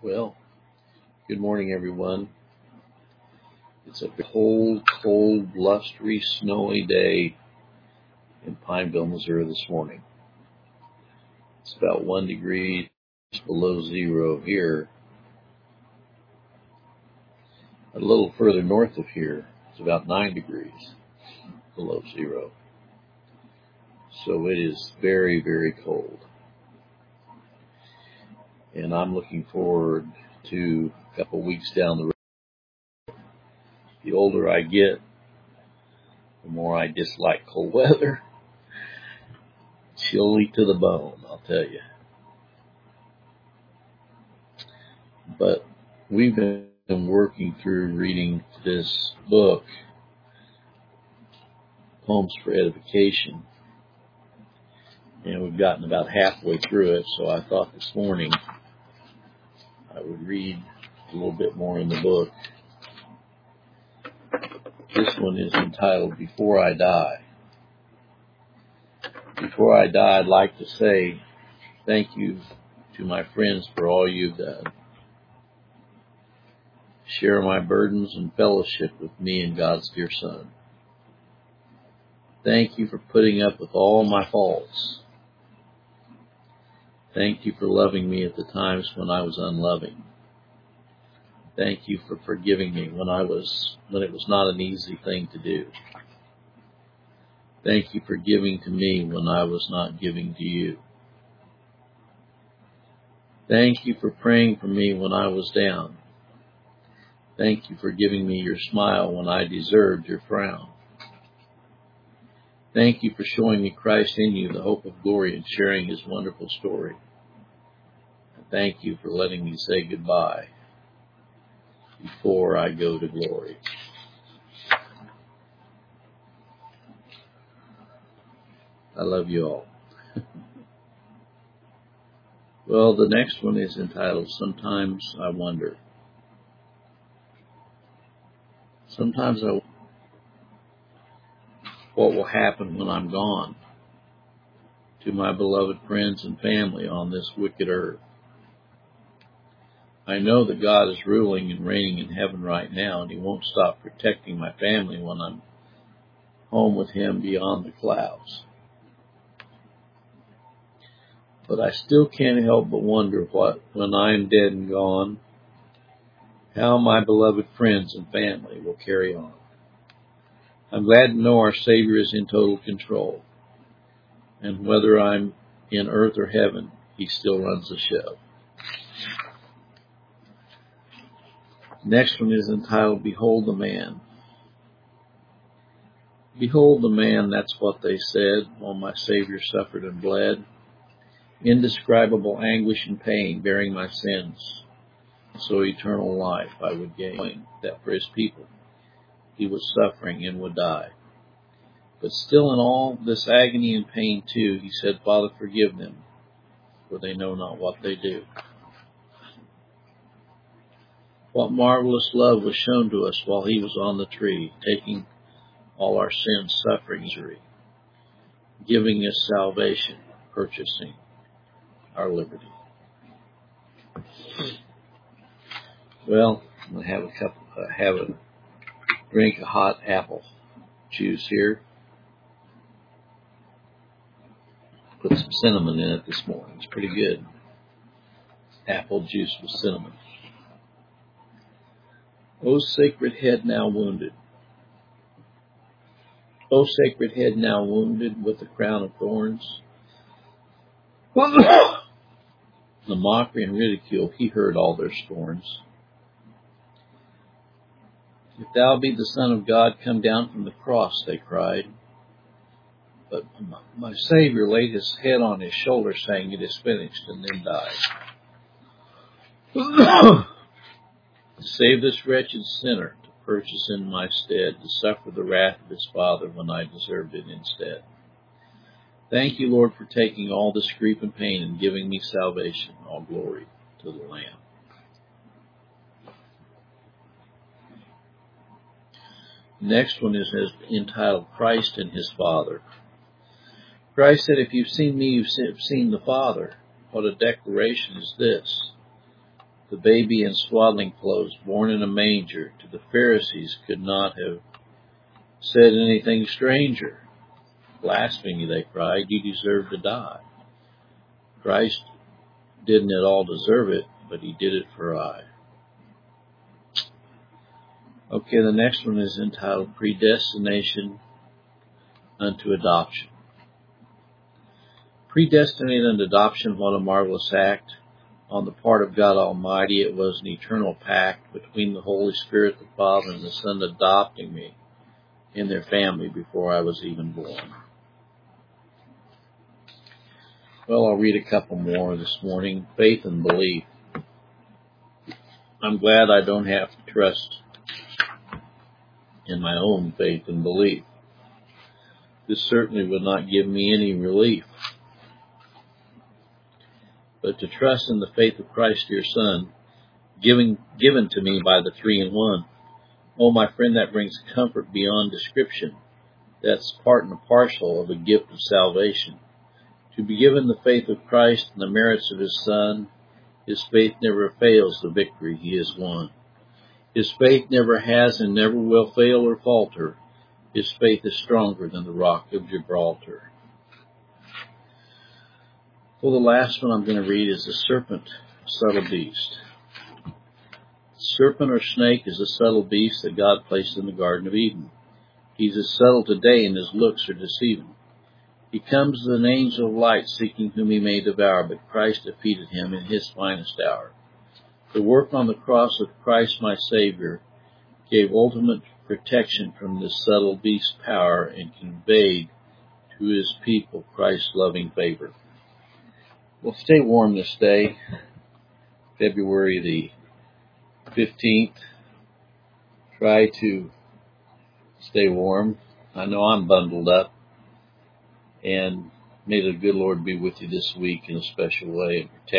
Well, good morning, everyone. It's a cold, blustery, snowy day in Pineville, Missouri this morning. It's about 1 degree below zero here. A little further north of here, it's about 9 degrees below zero. So it is very, very cold. And I'm looking forward to a couple weeks down the road. The older I get, the more I dislike cold weather. Chilly to the bone, I'll tell you. But we've been working through reading this book, Poems for Edification, and we've gotten about halfway through it, so I thought this morning I would read a little bit more in the book. This one is entitled, Before I Die. Before I die, I'd like to say thank you to my friends for all you've done. Share my burdens and fellowship with me and God's dear Son. Thank you for putting up with all my faults. Thank you for loving me at the times when I was unloving. Thank you for forgiving me when it was not an easy thing to do. Thank you for giving to me when I was not giving to you. Thank you for praying for me when I was down. Thank you for giving me your smile when I deserved your frown. Thank you for showing me Christ in you, the hope of glory, and sharing his wonderful story. And thank you for letting me say goodbye before I go to glory. I love you all. Well, the next one is entitled, Sometimes I Wonder. Sometimes I wonder what will happen when I'm gone to my beloved friends and family on this wicked earth. I know that God is ruling and reigning in heaven right now, and he won't stop protecting my family when I'm home with him beyond the clouds. But I still can't help but wonder when I am dead and gone, how my beloved friends and family will carry on. I'm glad to know our Savior is in total control, and whether I'm in earth or heaven, he still runs the show. Next one is entitled, Behold the Man. Behold the man, that's what they said, while my Savior suffered and bled. Indescribable anguish and pain, bearing my sins, so eternal life I would gain, that for his people he was suffering and would die. But still in all this agony and pain too, he said, Father, forgive them, for they know not what they do. What marvelous love was shown to us while he was on the tree, taking all our sins, suffering, misery, giving us salvation, purchasing our liberty. Well, I'm going to have a drink of hot apple juice here. Put some cinnamon in it this morning. It's pretty good. Apple juice with cinnamon. O sacred head now wounded. O sacred head now wounded with the crown of thorns. The mockery and ridicule, he heard all their scorns. If thou be the Son of God, come down from the cross, they cried. But my Savior laid his head on his shoulder, saying, It is finished, and then died. Save this wretched sinner to purchase in my stead, to suffer the wrath of his Father when I deserved it instead. Thank you, Lord, for taking all this grief and pain and giving me salvation. All glory to the Lamb. Next one is entitled Christ and his Father. Christ said, If you've seen me, you've seen the Father. What a declaration is this? The baby in swaddling clothes, born in a manger, to the Pharisees could not have said anything stranger. Blasphemy, they cried, you deserve to die. Christ didn't at all deserve it, but he did it for I. Okay, the next one is entitled Predestination unto Adoption. Predestinated unto adoption, what a marvelous act. On the part of God Almighty, it was an eternal pact between the Holy Spirit, the Father, and the Son adopting me in their family before I was even born. Well, I'll read a couple more this morning. Faith and belief. I'm glad I don't have to trust in my own faith and belief. This certainly would not give me any relief. But to trust in the faith of Christ, your Son, given to me by the Three-in-One. Oh, my friend, that brings comfort beyond description. That's part and parcel of a gift of salvation. To be given the faith of Christ and the merits of his Son, his faith never fails the victory he has won. His faith never has and never will fail or falter. His faith is stronger than the rock of Gibraltar. Well, the last one I'm going to read is the serpent, a subtle beast. Serpent or snake is a subtle beast that God placed in the Garden of Eden. He's as subtle today, and his looks are deceiving. He comes as an angel of light, seeking whom he may devour, but Christ defeated him in his finest hour. The work on the cross of Christ my Savior gave ultimate protection from this subtle beast's power and conveyed to his people Christ's loving favor. Well, stay warm this day, February the 15th. Try to stay warm. I know I'm bundled up. And may the good Lord be with you this week in a special way and protect